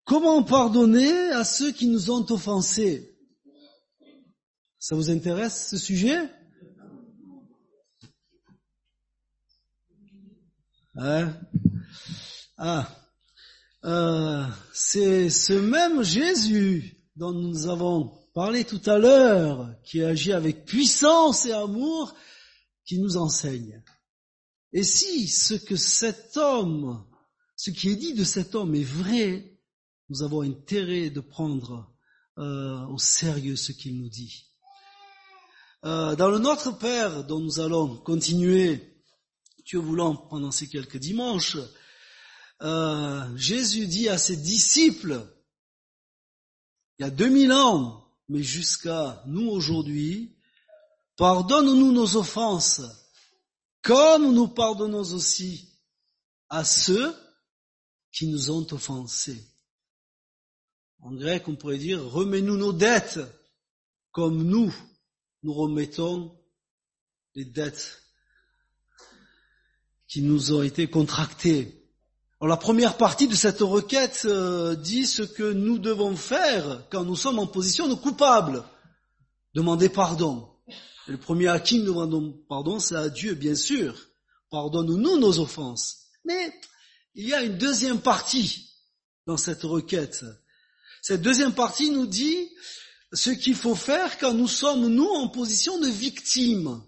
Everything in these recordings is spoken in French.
Comment pardonner à ceux qui nous ont offensés? Ça vous intéresse, ce sujet? Hein? C'est ce même Jésus dont nous avons parlé tout à l'heure, qui agit avec puissance et amour, qui nous enseigne. Et si ce qui est dit de cet homme est vrai, nous avons intérêt de prendre au sérieux ce qu'il nous dit. Dans le Notre Père, dont nous allons continuer, Dieu voulant, pendant ces quelques dimanches, Jésus dit à ses disciples, il y a 2000 ans, mais jusqu'à nous aujourd'hui, pardonne-nous nos offenses, comme nous pardonnons aussi à ceux qui nous ont offensés. En grec, on pourrait dire, remets-nous nos dettes, comme nous remettons les dettes qui nous ont été contractées. Alors, la première partie de cette requête dit ce que nous devons faire quand nous sommes en position de coupable. Demander pardon. Et le premier à qui nous demandons pardon, c'est à Dieu, bien sûr. Pardonne-nous nos offenses. Mais il y a une deuxième partie dans cette requête. Cette deuxième partie nous dit ce qu'il faut faire quand nous sommes, nous, en position de victime.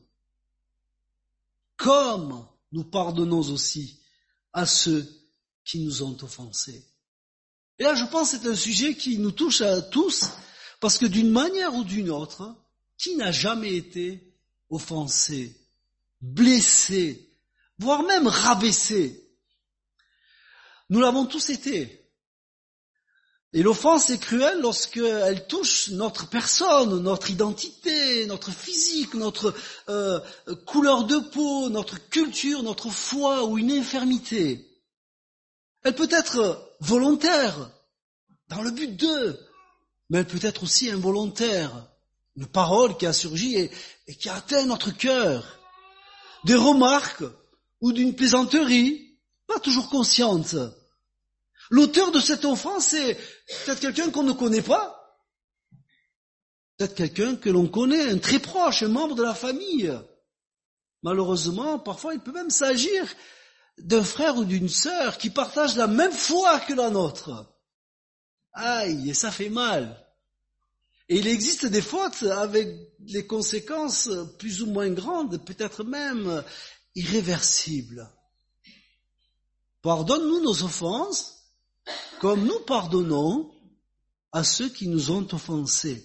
Comme nous pardonnons aussi à ceux qui nous ont offensés. Et là, je pense que c'est un sujet qui nous touche à tous, parce que d'une manière ou d'une autre, qui n'a jamais été offensé, blessé, voire même rabaissé? Nous l'avons tous été. Et l'offense est cruelle lorsqu'elle touche notre personne, notre identité, notre physique, notre couleur de peau, notre culture, notre foi ou une infirmité. Elle peut être volontaire, dans le but de, mais elle peut être aussi involontaire. Une parole qui a surgi et qui a atteint notre cœur. Des remarques ou d'une plaisanterie, pas toujours consciente. L'auteur de cette offense, c'est peut-être quelqu'un qu'on ne connaît pas, peut-être quelqu'un que l'on connaît, un très proche, un membre de la famille. Malheureusement, parfois il peut même s'agir d'un frère ou d'une sœur qui partagent la même foi que la nôtre. Aïe, et ça fait mal. Et il existe des fautes avec des conséquences plus ou moins grandes, peut-être même irréversibles. Pardonne-nous nos offenses, comme nous pardonnons à ceux qui nous ont offensés.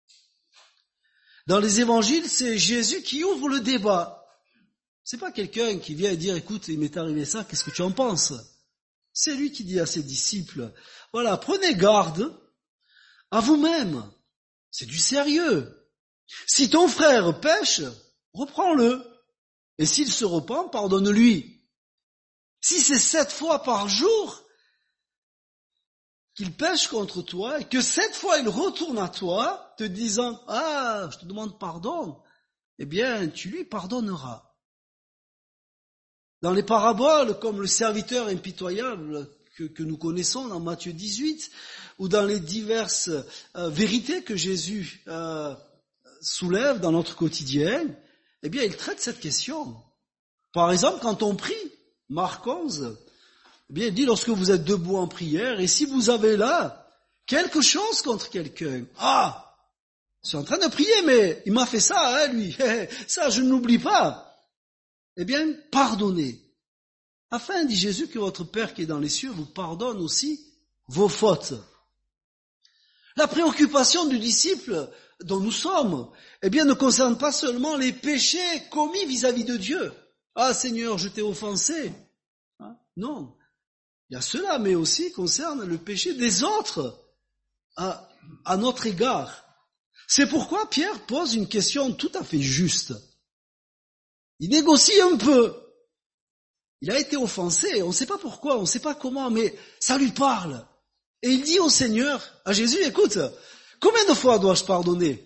Dans les évangiles, c'est Jésus qui ouvre le débat. C'est pas quelqu'un qui vient dire, écoute, il m'est arrivé ça, qu'est-ce que tu en penses? C'est lui qui dit à ses disciples, voilà, prenez garde à vous-même. C'est du sérieux. Si ton frère pêche, reprends-le. Et s'il se repent, pardonne-lui. Si c'est 7 fois par jour qu'il pêche contre toi et que 7 fois il retourne à toi, te disant, ah, je te demande pardon, eh bien, tu lui pardonneras. Dans les paraboles, comme le serviteur impitoyable que nous connaissons dans Matthieu 18, ou dans les diverses vérités que Jésus soulève dans notre quotidien, eh bien, il traite cette question. Par exemple, quand on prie, Marc 11, eh bien, il dit, lorsque vous êtes debout en prière, et si vous avez là quelque chose contre quelqu'un, ah, je suis en train de prier, mais il m'a fait ça, lui, ça, je ne l'oublie pas. Eh bien, pardonnez. Afin, dit Jésus, que votre Père qui est dans les cieux vous pardonne aussi vos fautes. La préoccupation du disciple dont nous sommes, eh bien, ne concerne pas seulement les péchés commis vis-à-vis de Dieu. Ah, Seigneur, je t'ai offensé. Non. Il y a cela, mais aussi concerne le péché des autres à notre égard. C'est pourquoi Pierre pose une question tout à fait juste. Il négocie un peu. Il a été offensé, on ne sait pas pourquoi, on ne sait pas comment, mais ça lui parle. Et il dit au Seigneur, à Jésus, écoute, combien de fois dois-je pardonner?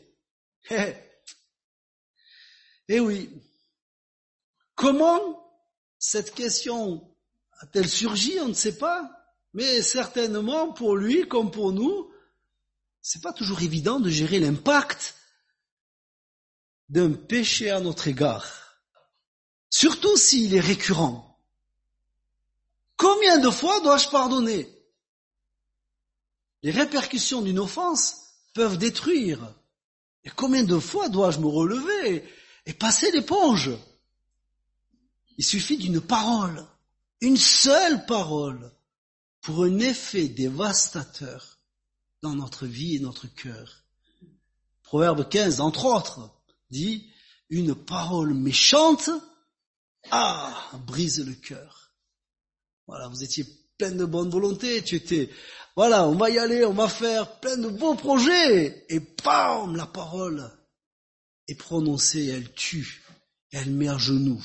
Eh oui. Comment cette question a-t-elle surgi? On ne sait pas. Mais certainement, pour lui, comme pour nous, c'est pas toujours évident de gérer l'impact d'un péché à notre égard. Surtout s'il est récurrent. Combien de fois dois-je pardonner? Les répercussions d'une offense peuvent détruire. Et combien de fois dois-je me relever et passer l'éponge? Il suffit d'une parole, une seule parole, pour un effet dévastateur dans notre vie et notre cœur. Proverbe 15, entre autres, dit « Une parole méchante, brise le cœur. » Voilà, vous étiez plein de bonne volonté, tu étais, voilà, on va y aller, on va faire plein de beaux projets, et bam, la parole est prononcée, elle tue, elle met à genoux.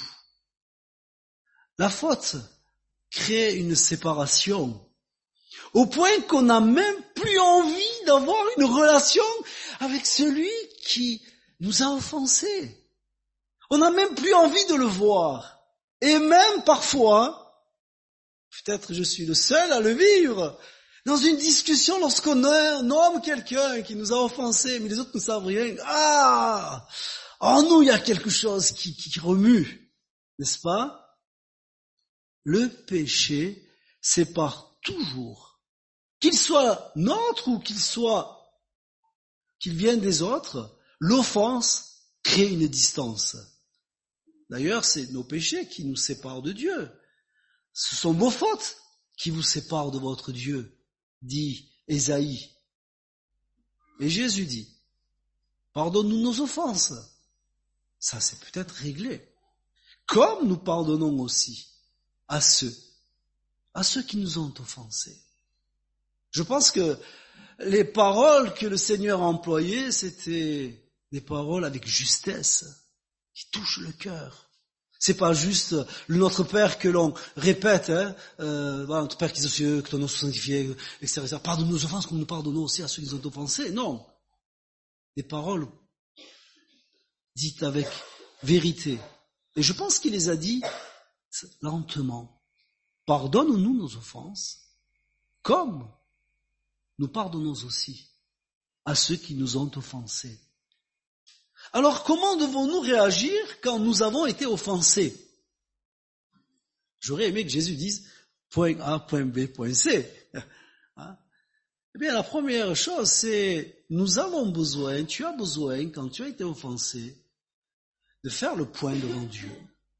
La faute crée une séparation, au point qu'on n'a même plus envie d'avoir une relation avec celui qui nous a offensés. On n'a même plus envie de le voir. Et même parfois, peut-être je suis le seul à le vivre, dans une discussion lorsqu'on nomme quelqu'un qui nous a offensés, mais les autres ne savent rien. En nous il y a quelque chose qui remue, n'est-ce pas? Le péché sépare toujours, qu'il soit nôtre ou qu'il vienne des autres, l'offense crée une distance. D'ailleurs, c'est nos péchés qui nous séparent de Dieu. Ce sont vos fautes qui vous séparent de votre Dieu, dit Ésaïe. Et Jésus dit, pardonne-nous nos offenses. Ça, c'est peut-être réglé. Comme nous pardonnons aussi à ceux qui nous ont offensés. Je pense que les paroles que le Seigneur a employées, c'était des paroles avec justesse, qui touchent le cœur. C'est pas juste notre Père que l'on répète, notre Père qui est aux cieux, que ton nom soit sanctifié, etc. Pardonne nos offenses comme nous pardonnons aussi à ceux qui nous ont offensés. Non. Des paroles dites avec vérité. Et je pense qu'il les a dit lentement. Pardonne-nous nos offenses, comme nous pardonnons aussi à ceux qui nous ont offensés. Alors comment devons-nous réagir quand nous avons été offensés? J'aurais aimé que Jésus dise point A, point B, point C. Eh bien, la première chose, c'est tu as besoin, quand tu as été offensé, de faire le point devant Dieu.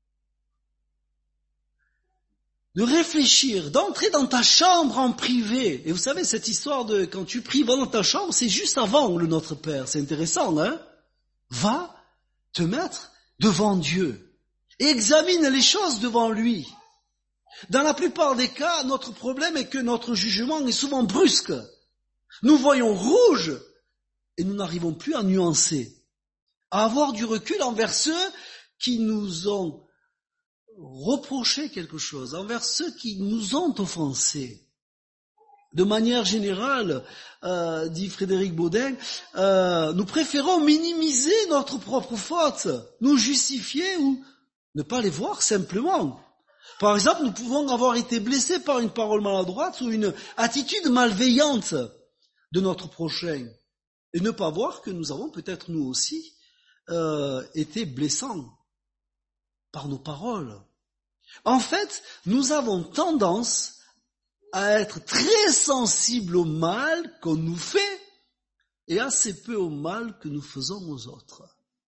De réfléchir, d'entrer dans ta chambre en privé. Et vous savez, cette histoire de quand tu pries, va dans ta chambre, c'est juste avant le Notre Père. C'est intéressant, hein? Va te mettre devant Dieu. Et examine les choses devant lui. Dans la plupart des cas, notre problème est que notre jugement est souvent brusque. Nous voyons rouge et nous n'arrivons plus à nuancer, à avoir du recul envers ceux qui nous ont reproché quelque chose, envers ceux qui nous ont offensés. De manière générale, dit Frédéric Baudin, nous préférons minimiser notre propre faute, nous justifier ou ne pas les voir simplement. Par exemple, nous pouvons avoir été blessés par une parole maladroite ou une attitude malveillante de notre prochain et ne pas voir que nous avons peut-être nous aussi été blessants par nos paroles. En fait, nous avons tendance à être très sensibles au mal qu'on nous fait et assez peu au mal que nous faisons aux autres.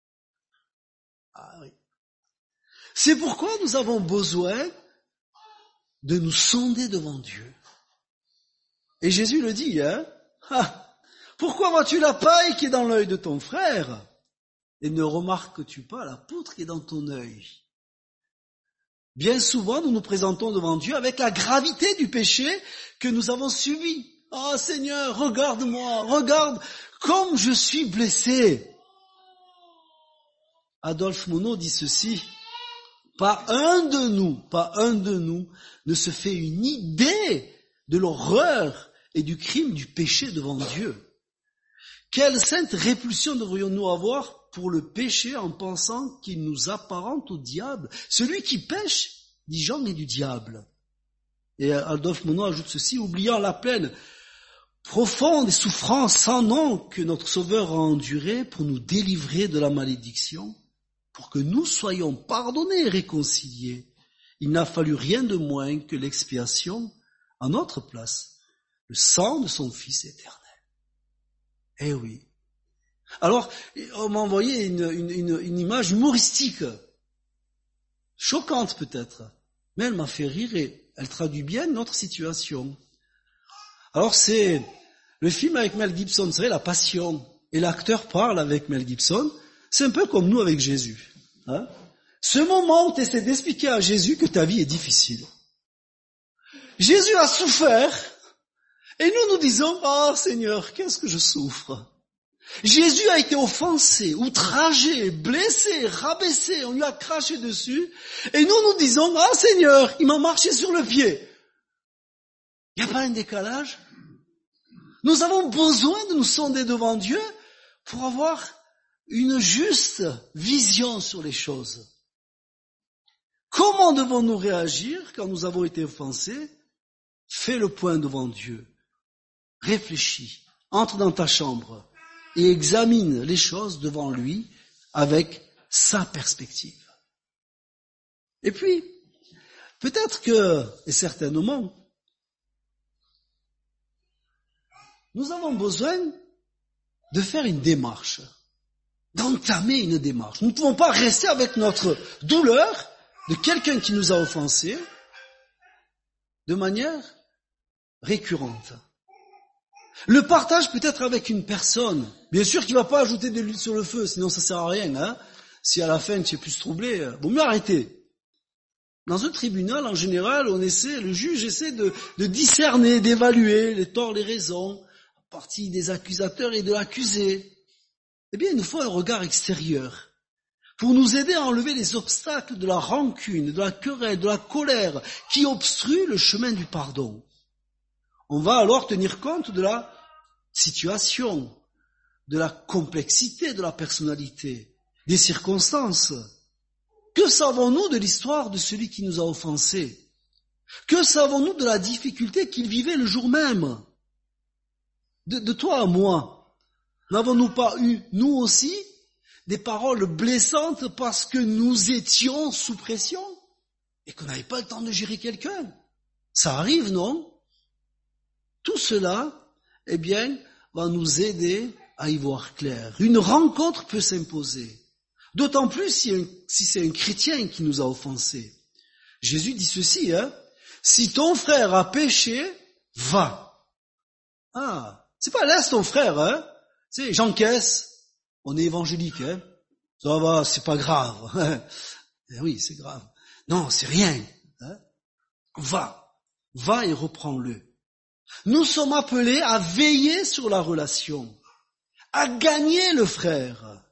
Ah oui. C'est pourquoi nous avons besoin de nous sonder devant Dieu. Et Jésus le dit, pourquoi vois-tu la paille qui est dans l'œil de ton frère et ne remarques-tu pas la poutre qui est dans ton œil? Bien souvent, nous nous présentons devant Dieu avec la gravité du péché que nous avons subi. Oh Seigneur, regarde-moi, regarde comme je suis blessé. Adolphe Monod dit ceci, pas un de nous ne se fait une idée de l'horreur et du crime du péché devant Dieu. Quelle sainte répulsion devrions-nous avoir pour le péché en pensant qu'il nous apparente au diable? Celui qui pêche, dit Jean, est du diable. Et Adolphe Monod ajoute ceci, oubliant la peine profonde et souffrance sans nom que notre Sauveur a endurée pour nous délivrer de la malédiction, pour que nous soyons pardonnés et réconciliés. Il n'a fallu rien de moins que l'expiation en notre place, le sang de son Fils éternel. Eh oui. Alors, on m'a envoyé une image humoristique, choquante peut-être, mais elle m'a fait rire et elle traduit bien notre situation. Alors c'est le film avec Mel Gibson, vous savez, La Passion, et l'acteur parle avec Mel Gibson, c'est un peu comme nous avec Jésus. Hein? Ce moment où tu essaies d'expliquer à Jésus que ta vie est difficile. Jésus a souffert, et nous disons, oh Seigneur, qu'est-ce que je souffre. Jésus a été offensé, outragé, blessé, rabaissé, on lui a craché dessus, et nous disons, ah Seigneur, il m'a marché sur le pied. Il n'y a pas un décalage? Nous avons besoin de nous sonder devant Dieu pour avoir une juste vision sur les choses. Comment devons-nous réagir quand nous avons été offensés? Fais le point devant Dieu. Réfléchis, entre dans ta chambre et examine les choses devant lui avec sa perspective. Et puis, peut-être que, et certainement, nous avons besoin de faire une démarche, d'entamer une démarche. Nous ne pouvons pas rester avec notre douleur de quelqu'un qui nous a offensés de manière récurrente. Le partage peut être avec une personne. Bien sûr qu'il ne va pas ajouter de l'huile sur le feu, sinon ça sert à rien. Hein. Si à la fin tu es plus troublé, vaut mieux arrêter. Dans un tribunal, en général, le juge essaie de discerner, d'évaluer les torts, les raisons, à partir des accusateurs et de l'accusé. Eh bien, il nous faut un regard extérieur pour nous aider à enlever les obstacles de la rancune, de la querelle, de la colère qui obstruent le chemin du pardon. On va alors tenir compte de la situation, de la complexité de la personnalité, des circonstances. Que savons-nous de l'histoire de celui qui nous a offensés? Que savons-nous de la difficulté qu'il vivait le jour même? De toi à moi, n'avons-nous pas eu, nous aussi, des paroles blessantes parce que nous étions sous pression et qu'on n'avait pas le temps de gérer quelqu'un? Ça arrive, non? Tout cela, eh bien, va nous aider à y voir clair. Une rencontre peut s'imposer. D'autant plus si c'est un chrétien qui nous a offensés. Jésus dit ceci, hein, si ton frère a péché, va. Ah, c'est pas laisse ton frère, hein, c'est j'encaisse, on est évangélique, hein, ça va, c'est pas grave. Eh oui, c'est grave. Non, c'est rien. Hein. Va et reprends-le. Nous sommes appelés à veiller sur la relation, à gagner le frère.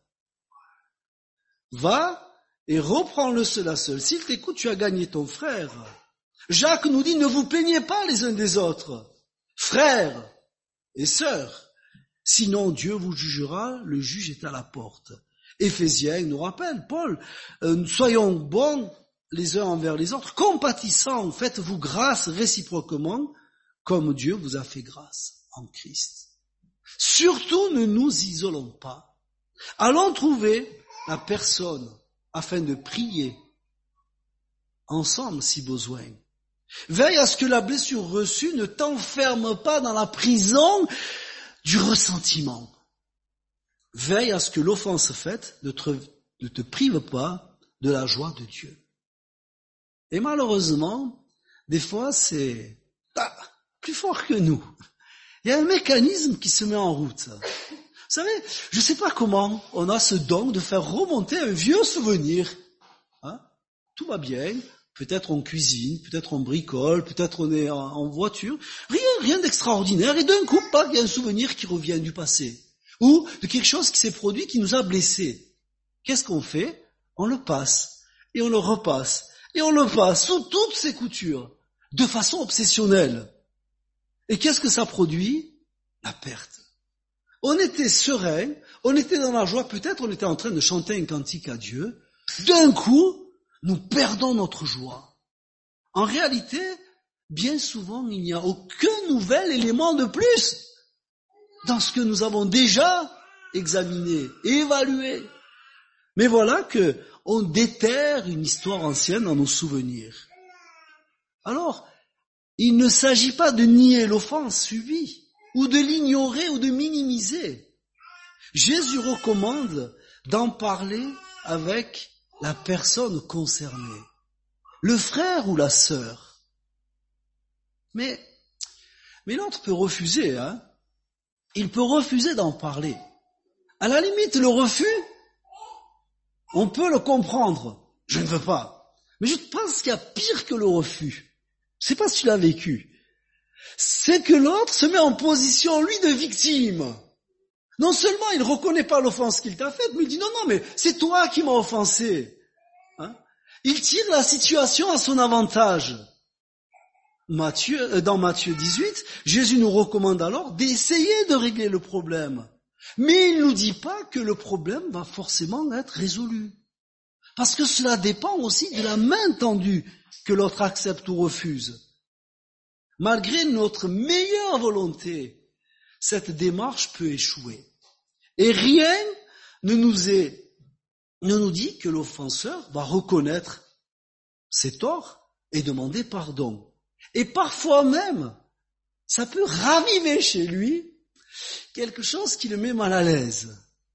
Va et reprends-le seul à seul. S'il t'écoute, tu as gagné ton frère. Jacques nous dit, ne vous plaignez pas les uns des autres, frères et sœurs. Sinon Dieu vous jugera, le juge est à la porte. Éphésiens nous rappelle, Paul, soyons bons les uns envers les autres, compatissants, faites-vous grâce réciproquement, comme Dieu vous a fait grâce en Christ. Surtout ne nous isolons pas. Allons trouver la personne afin de prier ensemble si besoin. Veille à ce que la blessure reçue ne t'enferme pas dans la prison du ressentiment. Veille à ce que l'offense faite ne te prive pas de la joie de Dieu. Et malheureusement, des fois c'est plus fort que nous. Il y a un mécanisme qui se met en route. Vous savez, je ne sais pas comment on a ce don de faire remonter un vieux souvenir. Hein? Tout va bien, peut-être on cuisine, peut-être on bricole, peut-être on est en voiture. Rien d'extraordinaire. Et d'un coup, il y a un souvenir qui revient du passé. Ou de quelque chose qui s'est produit, qui nous a blessés. Qu'est-ce qu'on fait? On le passe, et on le repasse, et on le passe sous toutes ses coutures, de façon obsessionnelle. Et qu'est-ce que ça produit? La perte. On était serein, on était dans la joie, peut-être on était en train de chanter un cantique à Dieu. D'un coup, nous perdons notre joie. En réalité, bien souvent, il n'y a aucun nouvel élément de plus dans ce que nous avons déjà examiné, évalué. Mais voilà que on déterre une histoire ancienne dans nos souvenirs. Alors, il ne s'agit pas de nier l'offense subie, ou de l'ignorer ou de minimiser. Jésus recommande d'en parler avec la personne concernée, le frère ou la sœur. Mais l'autre peut refuser, hein. Il peut refuser d'en parler. À la limite, le refus, on peut le comprendre. Je ne veux pas. Mais je pense qu'il y a pire que le refus. Je ne sais pas si tu l'as vécu. C'est que l'autre se met en position, lui, de victime. Non seulement il ne reconnaît pas l'offense qu'il t'a faite, mais il dit non, mais c'est toi qui m'as offensé. Hein? Il tire la situation à son avantage. Dans Matthieu 18, Jésus nous recommande alors d'essayer de régler le problème. Mais il ne nous dit pas que le problème va forcément être résolu. Parce que cela dépend aussi de la main tendue que l'autre accepte ou refuse. Malgré notre meilleure volonté, cette démarche peut échouer. Et rien ne nous dit que l'offenseur va reconnaître ses torts et demander pardon. Et parfois même, ça peut raviver chez lui quelque chose qui le met mal à l'aise.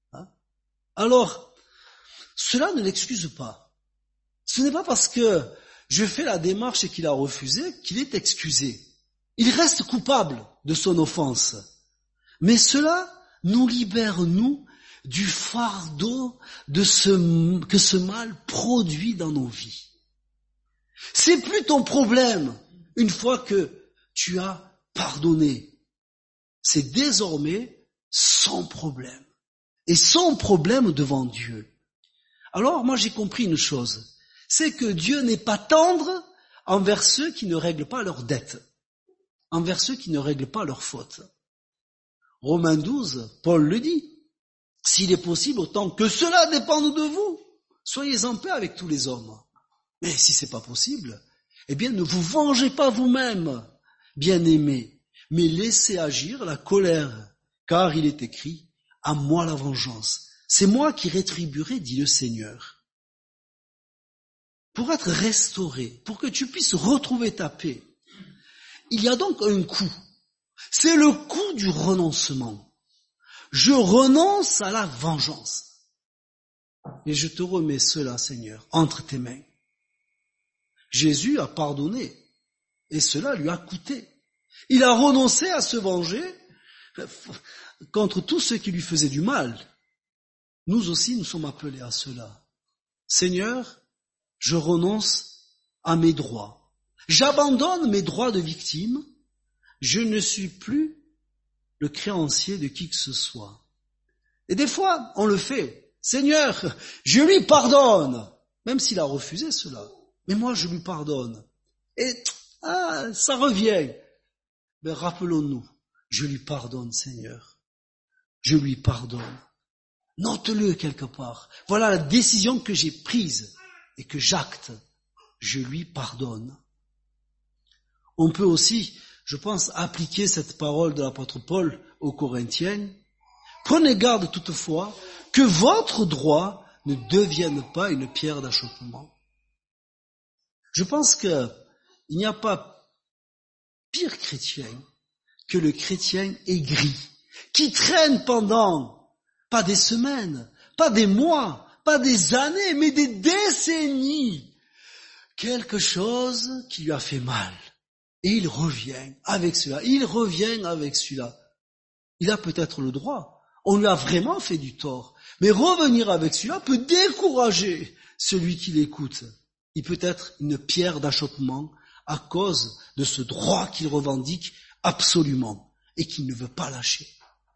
Alors, cela ne l'excuse pas. Ce n'est pas parce que je fais la démarche et qu'il a refusé qu'il est excusé. Il reste coupable de son offense. Mais cela nous libère, nous, du fardeau que ce mal produit dans nos vies. C'est plus ton problème une fois que tu as pardonné. C'est désormais son problème. Et son problème devant Dieu. Alors, moi j'ai compris une chose. C'est que Dieu n'est pas tendre envers ceux qui ne règlent pas leurs dettes. Envers ceux qui ne règlent pas leurs fautes. Romains 12, Paul le dit. S'il est possible, autant que cela dépende de vous, soyez en paix avec tous les hommes. Mais si c'est pas possible, eh bien ne vous vengez pas vous-même, bien-aimés, mais laissez agir la colère, car il est écrit, à moi la vengeance. C'est moi qui rétribuerai, dit le Seigneur. Pour être restauré, pour que tu puisses retrouver ta paix, il y a donc un coût. C'est le coût du renoncement. Je renonce à la vengeance. Et je te remets cela, Seigneur, entre tes mains. Jésus a pardonné, et cela lui a coûté. Il a renoncé à se venger contre tous ceux qui lui faisaient du mal. Nous aussi, nous sommes appelés à cela. Seigneur, je renonce à mes droits. J'abandonne mes droits de victime. Je ne suis plus le créancier de qui que ce soit. Et des fois, on le fait. Seigneur, je lui pardonne, même s'il a refusé cela. Mais moi, je lui pardonne. Et ça revient. Mais rappelons-nous, je lui pardonne, Seigneur. Je lui pardonne. Note-le quelque part. Voilà la décision que j'ai prise et que j'acte. Je lui pardonne. On peut aussi, je pense, appliquer cette parole de l'apôtre Paul aux Corinthiens. Prenez garde toutefois que votre droit ne devienne pas une pierre d'achoppement. Je pense qu'il n'y a pas pire chrétien que le chrétien aigri, qui traîne pendant, pas des semaines, pas des mois, pas des années, mais des décennies, quelque chose qui lui a fait mal. Et il revient avec cela, Il a peut-être le droit, on lui a vraiment fait du tort, mais revenir avec cela peut décourager celui qui l'écoute. Il peut être une pierre d'achoppement à cause de ce droit qu'il revendique absolument et qu'il ne veut pas lâcher.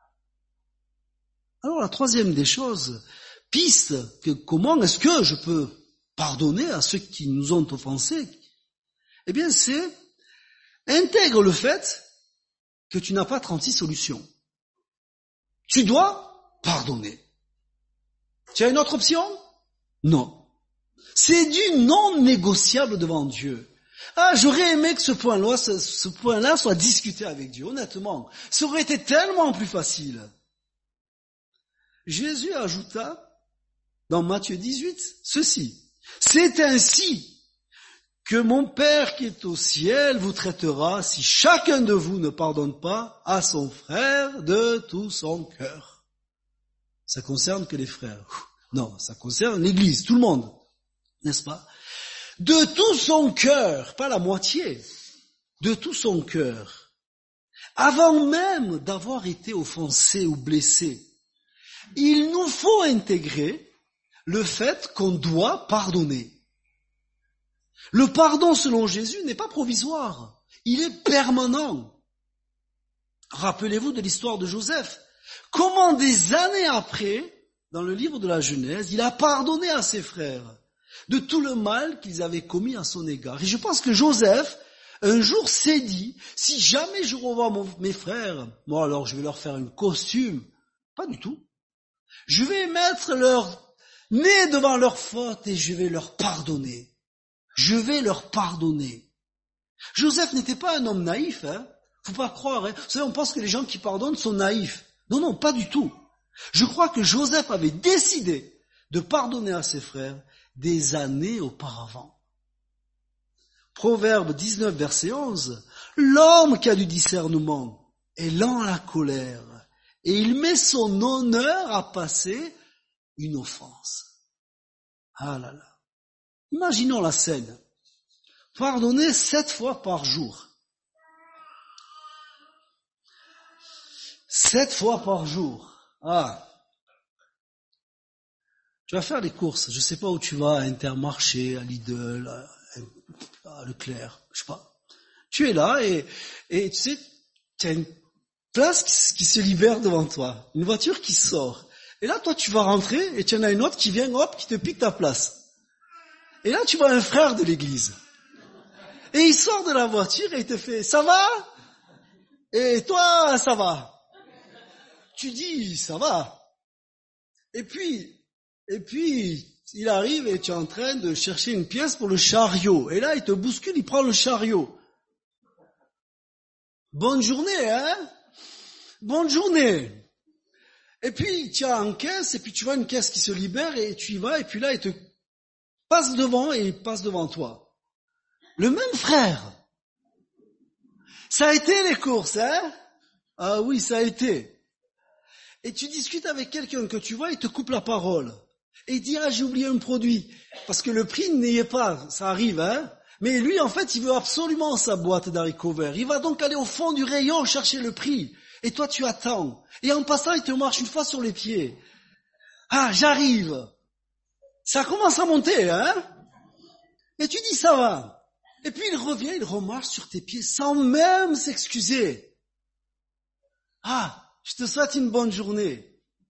Alors la troisième des choses, piste, comment est-ce que je peux pardonner à ceux qui nous ont offensés? Eh bien c'est, intègre le fait que tu n'as pas 36 solutions. Tu dois pardonner. Tu as une autre option? Non. C'est du non négociable devant Dieu. Ah, j'aurais aimé que ce point-là soit discuté avec Dieu, honnêtement. Ça aurait été tellement plus facile. Jésus ajouta, dans Matthieu 18, ceci. C'est ainsi que mon Père qui est au ciel vous traitera si chacun de vous ne pardonne pas à son frère de tout son cœur. Ça concerne que les frères. Non, ça concerne l'Église, tout le monde. N'est-ce pas? De tout son cœur, pas la moitié, de tout son cœur, avant même d'avoir été offensé ou blessé. Il nous faut intégrer le fait qu'on doit pardonner. Le pardon selon Jésus n'est pas provisoire, il est permanent. Rappelez-vous de l'histoire de Joseph. Comment des années après, dans le livre de la Genèse, il a pardonné à ses frères de tout le mal qu'ils avaient commis à son égard. Et je pense que Joseph, un jour, s'est dit, si jamais je revois mes frères, moi alors je vais leur faire un costume. Pas du tout. Je vais mettre leur nez devant leur faute et je vais leur pardonner. Je vais leur pardonner. Joseph n'était pas un homme naïf, hein. Faut pas croire, hein. Vous savez, on pense que les gens qui pardonnent sont naïfs. Non, non, pas du tout. Je crois que Joseph avait décidé de pardonner à ses frères des années auparavant. Proverbe 19, verset 11. L'homme qui a du discernement est lent à la colère et il met son honneur à passer une offense. Ah là là. Imaginons la scène. Pardonner 7 fois par jour. 7 fois par jour. Ah. Tu vas faire les courses. Je sais pas où tu vas, à Intermarché, à Lidl, à Leclerc, je sais pas. Tu es là et tu sais, tu as une place qui se libère devant toi. Une voiture qui sort. Et là, toi, tu vas rentrer et tu en as une autre qui vient, hop, qui te pique ta place. Et là, tu vois un frère de l'église. Et il sort de la voiture et il te fait, ça va? Et toi, ça va? Tu dis, ça va. Et puis, il arrive et tu es en train de chercher une pièce pour le chariot. Et là, il te bouscule, il prend le chariot. Bonne journée, hein? Bonne journée. Et puis, tu as une caisse, et puis tu vois une caisse qui se libère, et tu y vas, et puis là, il te passe devant, et il passe devant toi. Le même frère. Ça a été les courses, hein? Ah oui, ça a été. Et tu discutes avec quelqu'un que tu vois, il te coupe la parole. Et il dit, ah, j'ai oublié un produit. Parce que le prix n'y est pas, ça arrive, hein. Mais lui, en fait, il veut absolument sa boîte d'haricots verts. Il va donc aller au fond du rayon chercher le prix. Et toi, tu attends. Et en passant, il te marche une fois sur les pieds. Ah, j'arrive. Ça commence à monter, hein. Et tu dis, ça va. Et puis il revient, il remarche sur tes pieds sans même s'excuser. Ah, je te souhaite une bonne journée.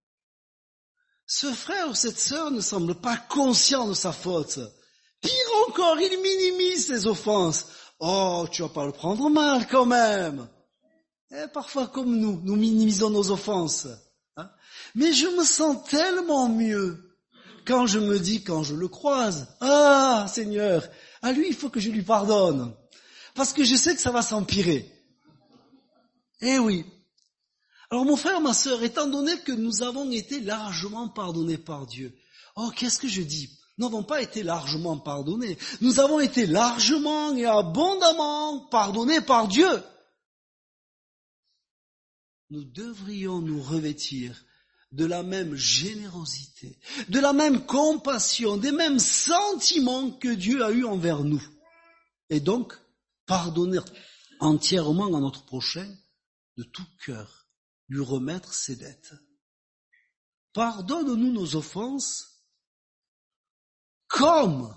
Ce frère ou cette sœur ne semble pas conscient de sa faute. Pire encore, il minimise ses offenses. Oh, tu vas pas le prendre mal quand même. Et parfois comme nous minimisons nos offenses. Hein? Mais je me sens tellement mieux quand je me dis, quand je le croise, ah Seigneur, à lui il faut que je lui pardonne. Parce que je sais que ça va s'empirer. Eh oui. Alors mon frère, ma sœur, étant donné que nous avons été largement pardonnés par Dieu, oh qu'est-ce que je dis? Nous n'avons pas été largement pardonnés. Nous avons été largement et abondamment pardonnés par Dieu. Nous devrions nous revêtir de la même générosité, de la même compassion, des mêmes sentiments que Dieu a eu envers nous. Et donc, pardonner entièrement à notre prochain de tout cœur. Lui remettre ses dettes. Pardonne-nous nos offenses comme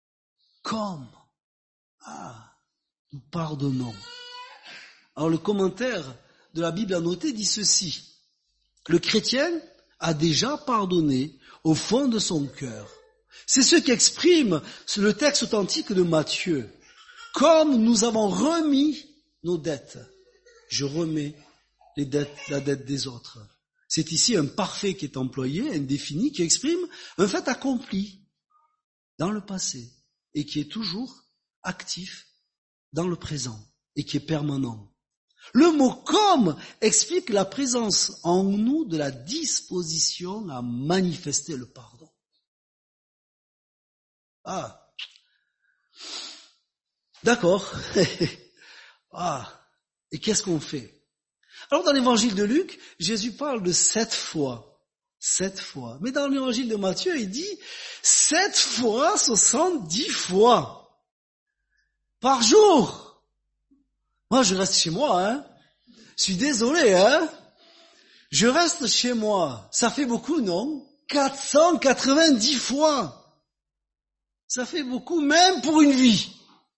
nous pardonnons. Alors le commentaire de la Bible a noté dit ceci. Le chrétien a déjà pardonné au fond de son cœur. C'est ce qu'exprime le texte authentique de Matthieu. Comme nous avons remis nos dettes, je remets la dette des autres. C'est ici un parfait qui est employé, indéfini, qui exprime un fait accompli dans le passé et qui est toujours actif dans le présent et qui est permanent. Le mot comme explique la présence en nous de la disposition à manifester le pardon. Ah, d'accord. Ah, et qu'est-ce qu'on fait? Alors dans l'évangile de Luc, Jésus parle de 7 fois. 7 fois. Mais dans l'évangile de Matthieu, il dit 7 fois 70 fois par jour. Moi, je reste chez moi, hein. Je suis désolé, hein. Je reste chez moi. Ça fait beaucoup, non? 490 fois. Ça fait beaucoup, même pour une vie.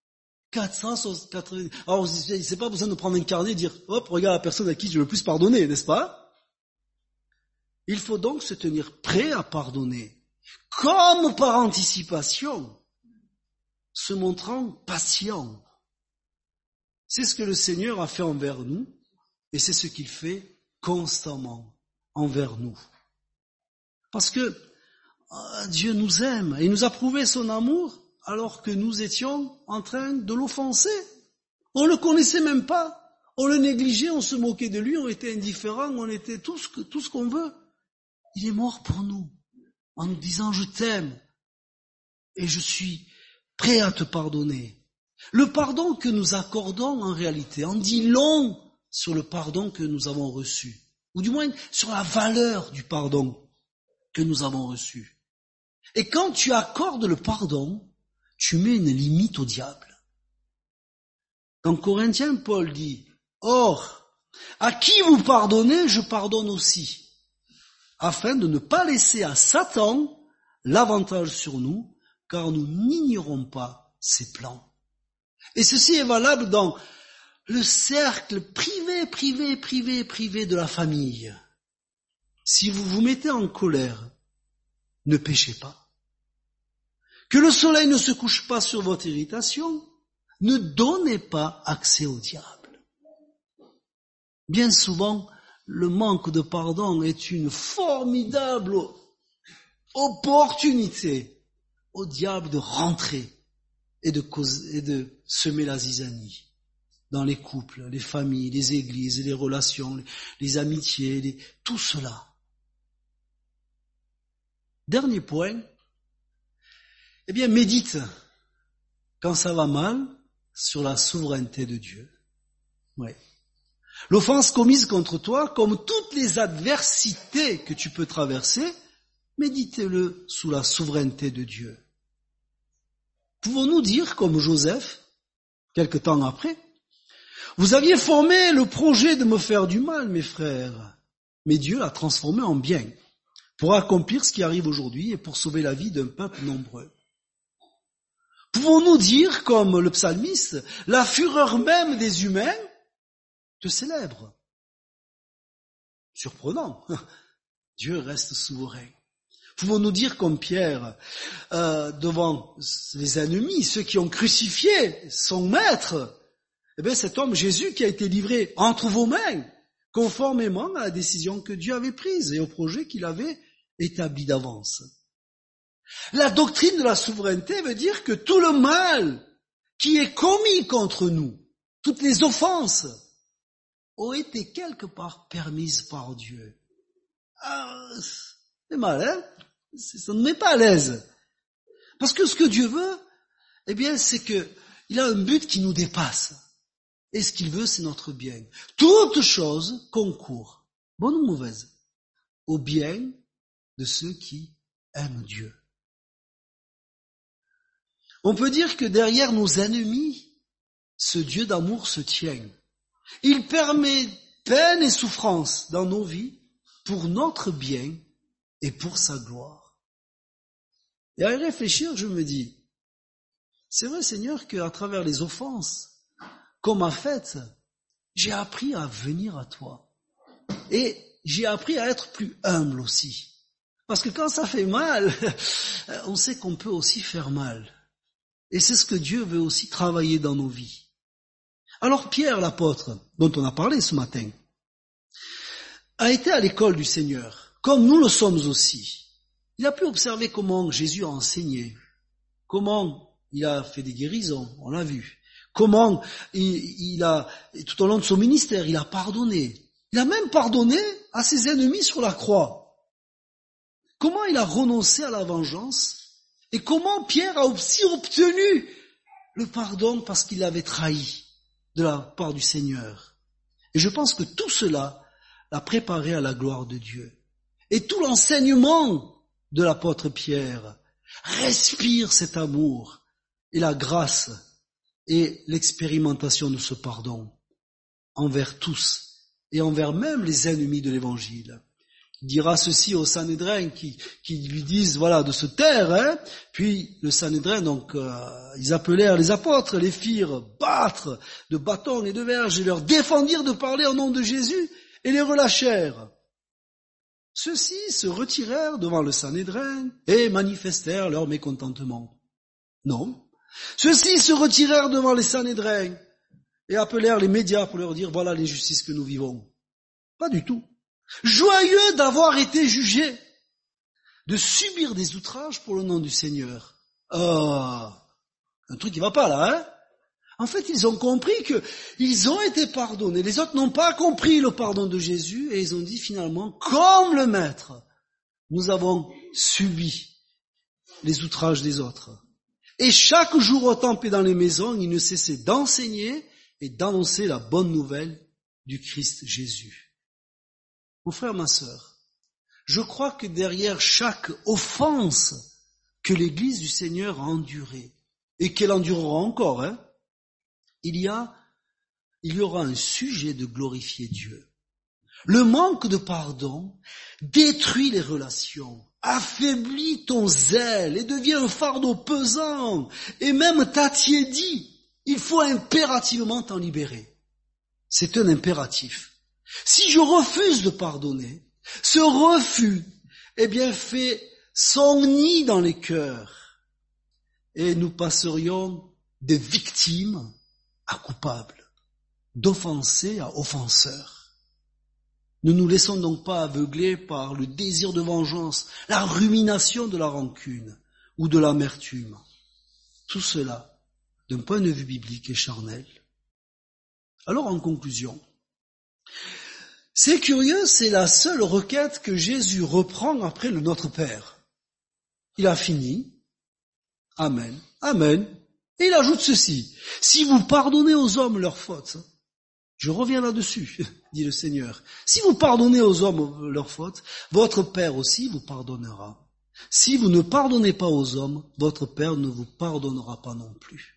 490. Alors, c'est pas besoin de prendre un carnet et dire, hop, regarde la personne à qui je veux le plus pardonner, n'est-ce pas? Il faut donc se tenir prêt à pardonner, comme par anticipation, se montrant patient. C'est ce que le Seigneur a fait envers nous, et c'est ce qu'il fait constamment envers nous. Parce que Dieu nous aime, et il nous a prouvé son amour alors que nous étions en train de l'offenser. On le connaissait même pas, on le négligeait, on se moquait de lui, on était indifférents, on était tout ce qu'on veut. Il est mort pour nous, en nous disant je t'aime, et je suis prêt à te pardonner. Le pardon que nous accordons en réalité en dit long sur le pardon que nous avons reçu, ou du moins sur la valeur du pardon que nous avons reçu. Et quand tu accordes le pardon, tu mets une limite au diable. Dans Corinthiens, Paul dit, « Or, à qui vous pardonnez, je pardonne aussi, afin de ne pas laisser à Satan l'avantage sur nous, car nous n'ignorons pas ses plans. » Et ceci est valable dans le cercle privé de la famille. Si vous vous mettez en colère, ne péchez pas. Que le soleil ne se couche pas sur votre irritation, ne donnez pas accès au diable. Bien souvent, le manque de pardon est une formidable opportunité au diable de rentrer et de semer la zizanie dans les couples, les familles, les églises, les relations, les amitiés, tout cela. Dernier point, eh bien, médite, quand ça va mal, sur la souveraineté de Dieu. Ouais. L'offense commise contre toi, comme toutes les adversités que tu peux traverser, médite-le sous la souveraineté de Dieu. Pouvons-nous dire, comme Joseph, quelque temps après, vous aviez formé le projet de me faire du mal, mes frères, mais Dieu l'a transformé en bien, pour accomplir ce qui arrive aujourd'hui et pour sauver la vie d'un peuple nombreux. Pouvons-nous dire, comme le psalmiste, la fureur même des humains te célèbre? Surprenant. Dieu reste souverain. Pouvons-nous dire comme Pierre, devant les ennemis, ceux qui ont crucifié son maître, eh bien cet homme Jésus qui a été livré entre vos mains, conformément à la décision que Dieu avait prise et au projet qu'il avait établi d'avance. La doctrine de la souveraineté veut dire que tout le mal qui est commis contre nous, toutes les offenses, ont été quelque part permises par Dieu. Ah, c'est mal, hein? Ça ne met pas à l'aise. Parce que ce que Dieu veut, eh bien, c'est que il a un but qui nous dépasse. Et ce qu'il veut, c'est notre bien. Toute chose concourt, bonne ou mauvaise, au bien de ceux qui aiment Dieu. On peut dire que derrière nos ennemis, ce Dieu d'amour se tient. Il permet peine et souffrance dans nos vies pour notre bien et pour sa gloire. Et à y réfléchir, je me dis, c'est vrai Seigneur qu'à travers les offenses qu'on m'a faites, j'ai appris à venir à toi. Et j'ai appris à être plus humble aussi. Parce que quand ça fait mal, on sait qu'on peut aussi faire mal. Et c'est ce que Dieu veut aussi travailler dans nos vies. Alors Pierre, l'apôtre, dont on a parlé ce matin, a été à l'école du Seigneur, comme nous le sommes aussi. Il a pu observer comment Jésus a enseigné, comment il a fait des guérisons, on l'a vu, Comment il a, tout au long de son ministère, il a pardonné. Il a même pardonné à ses ennemis sur la croix. Comment il a renoncé à la vengeance et comment Pierre a aussi obtenu le pardon parce qu'il l'avait trahi de la part du Seigneur. Et je pense que tout cela l'a préparé à la gloire de Dieu. Et tout l'enseignement de l'apôtre Pierre respire cet amour et la grâce et l'expérimentation de ce pardon envers tous et envers même les ennemis de l'Évangile. Il dira ceci au Sanhédrin qui lui disent voilà de se taire, hein. Puis le Sanhédrin donc ils appelèrent les apôtres, les firent battre de bâtons et de verges et leur défendirent de parler au nom de Jésus et les relâchèrent. Ceux-ci se retirèrent devant le Sanhédrin et manifestèrent leur mécontentement. Non. Ceux-ci se retirèrent devant les Sanhédrins et appelèrent les médias pour leur dire voilà l'injustice que nous vivons. Pas du tout. Joyeux d'avoir été jugés, de subir des outrages pour le nom du Seigneur. Un truc qui va pas là, hein? En fait, ils ont compris qu'ils ont été pardonnés. Les autres n'ont pas compris le pardon de Jésus et ils ont dit finalement, comme le Maître, nous avons subi les outrages des autres. Et chaque jour au temple et dans les maisons, ils ne cessaient d'enseigner et d'annoncer la bonne nouvelle du Christ Jésus. Mon frère, ma sœur, je crois que derrière chaque offense que l'Église du Seigneur a endurée, et qu'elle endurera encore, hein, il y aura un sujet de glorifier Dieu. Le manque de pardon détruit les relations, affaiblit ton zèle et devient un fardeau pesant, et même t'attiédit. Il faut impérativement t'en libérer. C'est un impératif. Si je refuse de pardonner, ce refus, fait son nid dans les cœurs, et nous passerions de victimes à coupables, d'offensés à offenseurs. Ne nous laissons donc pas aveugler par le désir de vengeance, la rumination de la rancune ou de l'amertume. Tout cela, d'un point de vue biblique, est charnel. Alors, en conclusion, c'est curieux, c'est la seule requête que Jésus reprend après le Notre Père. Il a fini. Amen. Amen. Et il ajoute ceci. Si vous pardonnez aux hommes leurs fautes, je reviens là-dessus, dit le Seigneur. Si vous pardonnez aux hommes leurs fautes, votre Père aussi vous pardonnera. Si vous ne pardonnez pas aux hommes, votre Père ne vous pardonnera pas non plus.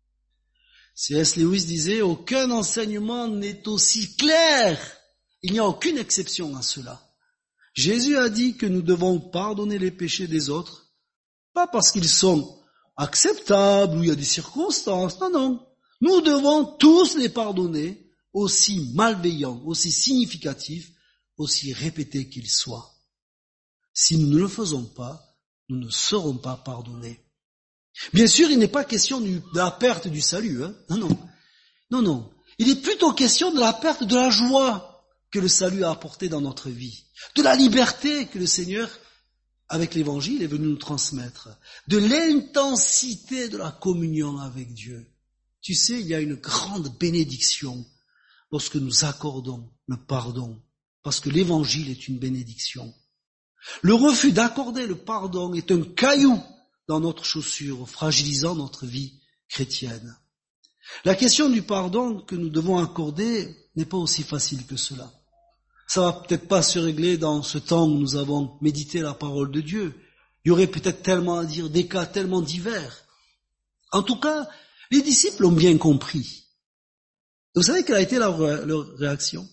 C.S. Lewis disait, aucun enseignement n'est aussi clair. Il n'y a aucune exception à cela. Jésus a dit que nous devons pardonner les péchés des autres, pas parce qu'ils sont acceptables ou il y a des circonstances, non. Nous devons tous les pardonner, aussi malveillants, aussi significatifs, aussi répétés qu'ils soient. Si nous ne le faisons pas, nous ne serons pas pardonnés. Bien sûr, il n'est pas question de la perte du salut, hein. Non. Il est plutôt question de la perte de la joie que le salut a apporté dans notre vie, de la liberté que le Seigneur, avec l'Évangile, est venu nous transmettre, de l'intensité de la communion avec Dieu. Tu sais, il y a une grande bénédiction lorsque nous accordons le pardon, parce que l'Évangile est une bénédiction. Le refus d'accorder le pardon est un caillou dans notre chaussure, fragilisant notre vie chrétienne. La question du pardon que nous devons accorder n'est pas aussi facile que cela. Ça va peut-être pas se régler dans ce temps où nous avons médité la parole de Dieu. Il y aurait peut-être tellement à dire, des cas tellement divers. En tout cas, les disciples ont bien compris. Et vous savez quelle a été leur réaction?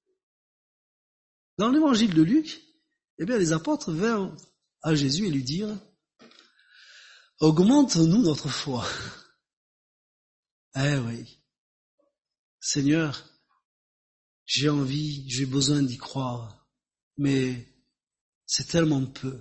Dans l'évangile de Luc, les apôtres vinrent à Jésus et lui dirent, augmente-nous notre foi. Eh oui. Seigneur, j'ai besoin d'y croire, mais c'est tellement peu.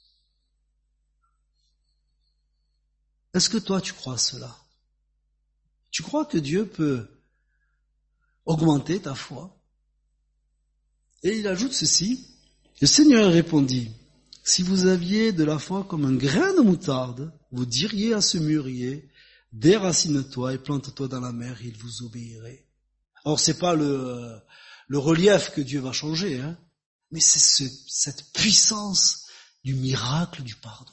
Est-ce que toi tu crois cela? Tu crois que Dieu peut augmenter ta foi? Et il ajoute ceci, le Seigneur répondit, si vous aviez de la foi comme un grain de moutarde, vous diriez à ce mûrier, Déracine-toi et plante-toi dans la mer, et il vous obéirait. Alors c'est pas le relief que Dieu va changer, hein, mais c'est cette puissance du miracle du pardon.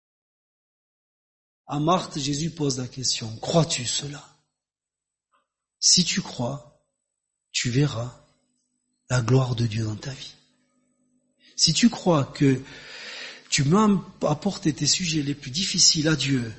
À Marthe, Jésus pose la question, crois-tu cela? Si tu crois, tu verras la gloire de Dieu dans ta vie. Si tu crois que tu m'as apporté tes sujets les plus difficiles à Dieu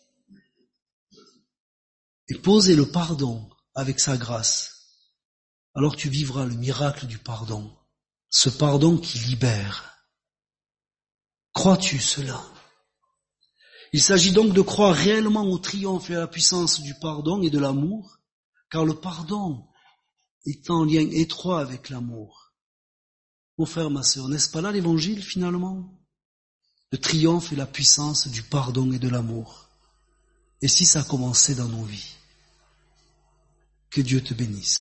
et poser le pardon avec sa grâce, alors tu vivras le miracle du pardon, ce pardon qui libère. Crois-tu cela? Il s'agit donc de croire réellement au triomphe et à la puissance du pardon et de l'amour, car le pardon est en lien étroit avec l'amour. Mon frère, ma sœur, n'est-ce pas là l'évangile finalement? Le triomphe et la puissance du pardon et de l'amour. Et si ça commençait dans nos vies? Que Dieu te bénisse.